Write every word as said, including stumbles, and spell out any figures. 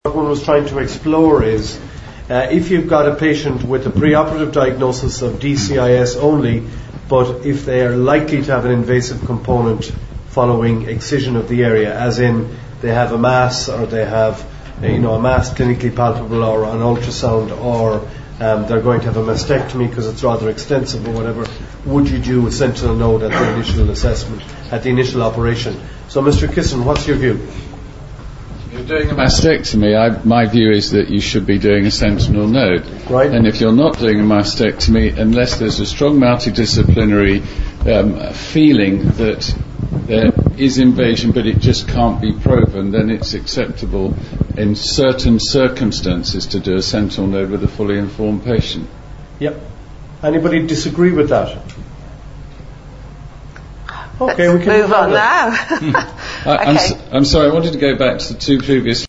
What one was trying to explore is uh, if you've got a patient with a preoperative diagnosis of D C I S only, but if they are likely to have an invasive component following excision of the area, as in they have a mass or they have you know, a mass clinically palpable or an ultrasound, or um, they're going to have a mastectomy because it's rather extensive or whatever, would you do a sentinel node at the initial assessment, at the initial operation? So Mister Kisson, what's your view? If you're doing a mastectomy, I, my view is that you should be doing a sentinel node. Right. And if you're not doing a mastectomy, unless there's a strong multidisciplinary um, feeling that there is invasion but it just can't be proven, then it's acceptable in certain circumstances to do a sentinel node with a fully informed patient. Yep. Anybody disagree with that? Okay, Let's we can move on now. I, I'm, Okay. s- I'm sorry, I wanted to go back to the two previous